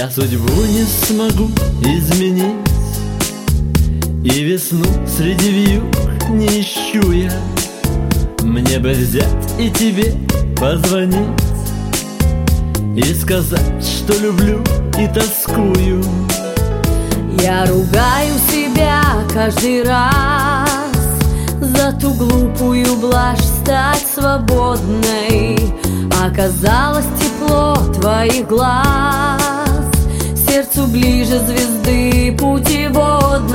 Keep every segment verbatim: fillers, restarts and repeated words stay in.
Я судьбу не смогу изменить, и весну среди вьюг не ищу я. Мне бы взять и тебе позвонить и сказать, что люблю и тоскую. Я ругаю себя каждый раз за ту глупую блажь стать свободной. Оказалось тепло твоих глаз сердцу ближе звезды путеводной.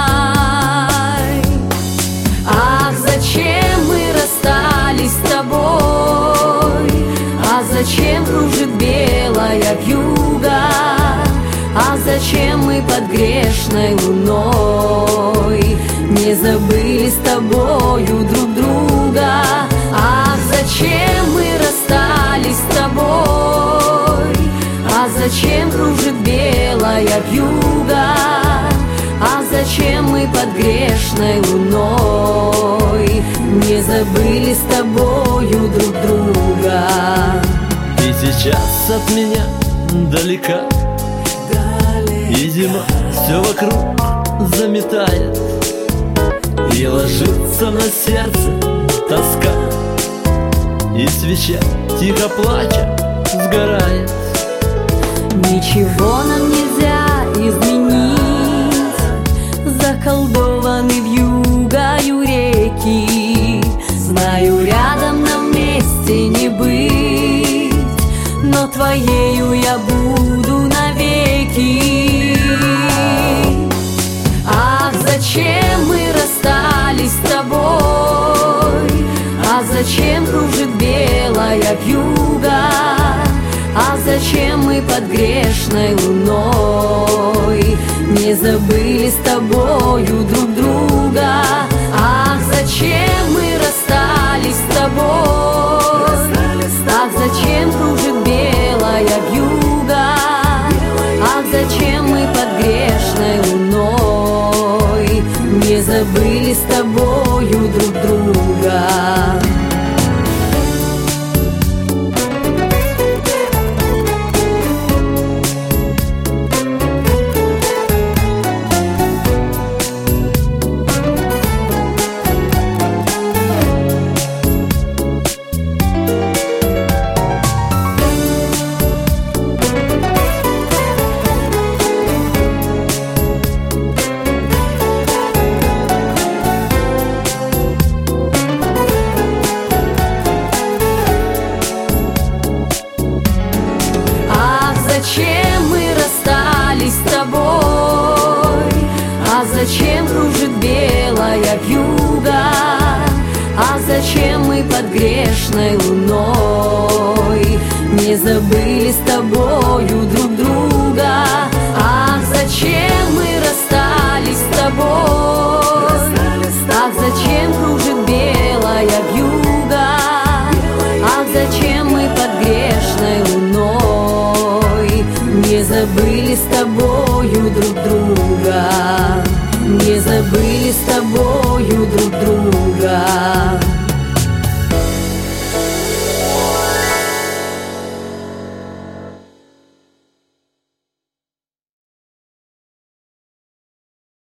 Ах, зачем мы расстались с тобой? А зачем кружит белая вьюга? А зачем мы под грешной луной не забыли с тобою друг друга? Ах, зачем мы расстались с тобой? А зачем кружит белая вьюга? А зачем мы под грешной луной не забыли с тобою друг друга? Ты сейчас от меня далека, и зима все вокруг заметает, и ложится на сердце тоска, и свеча, тихо плача, сгорает. Ничего нам нельзя изменить, заколдованы вьюгою реки. Знаю, рядом нам вместе не быть, но твоею я буду навеки. Ах, зачем мы расстались с тобой? А зачем кружит белая вьюга? А зачем мы под грешной луной не забыли с тобою друг друга? Ах, зачем мы расстались с тобой? Ах, зачем кружит белая вьюга? Ах, зачем мы под грешной луной не забыли с тобою друг друга? Зачем мы расстались с тобой? А зачем кружит белая вьюга? А зачем мы под грешной луной не забыли с тобою друг